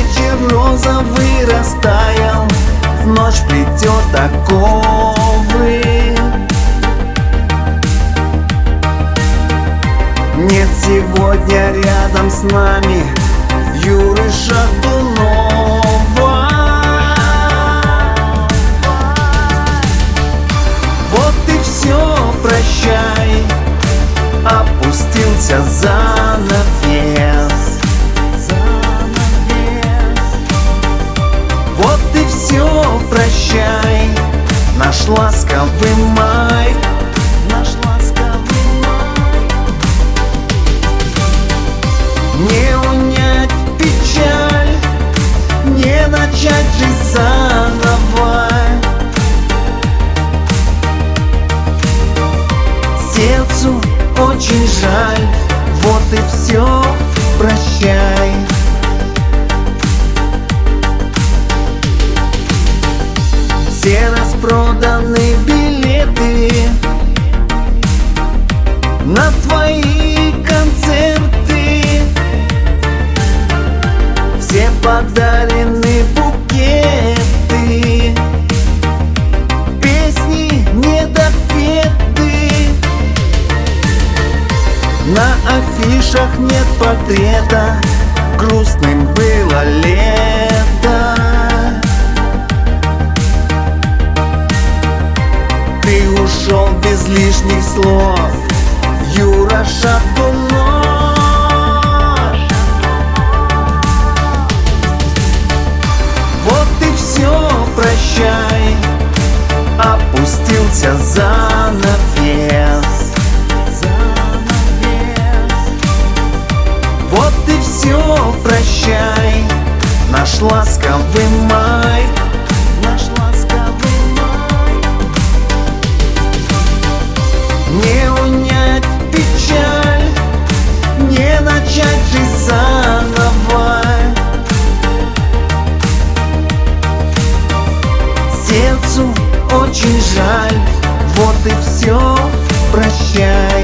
вечер розовый растаял, ночь плетет оковы. Нет сегодня рядом с нами Юры Шатунова. Вот и все, прощай, опустился занавес. Вот и все, прощай, наш ласковый май. Не унять печаль, не начать жизнь заново. Сердцу очень жаль, вот и все, прощай. Все распроданы билеты на твои концерты, все подарены букеты, песни недопеты. На афишах нет портрета, грустным было лето. Ты ушел без лишних слов, Юра Шатунов. Вот и все, прощай, опустился занавес. Вот и все, прощай, наш ласковый май. Не унять печаль, не начать жизнь заново. Сердцу очень жаль, вот и все, прощай.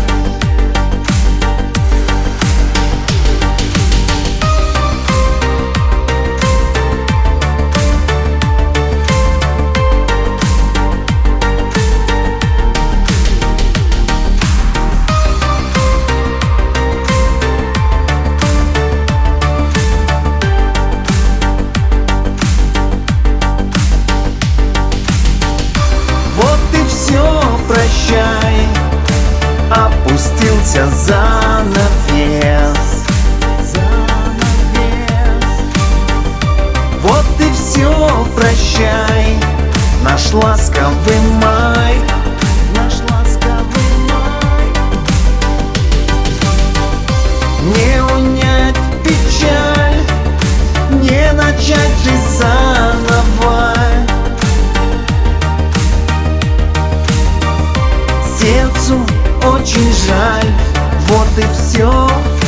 Прощай, опустился занавес. Вот и все, прощай, наш ласковый май. Не унять печаль, не начать жизнь заново. Сердцу очень жаль, вот и все.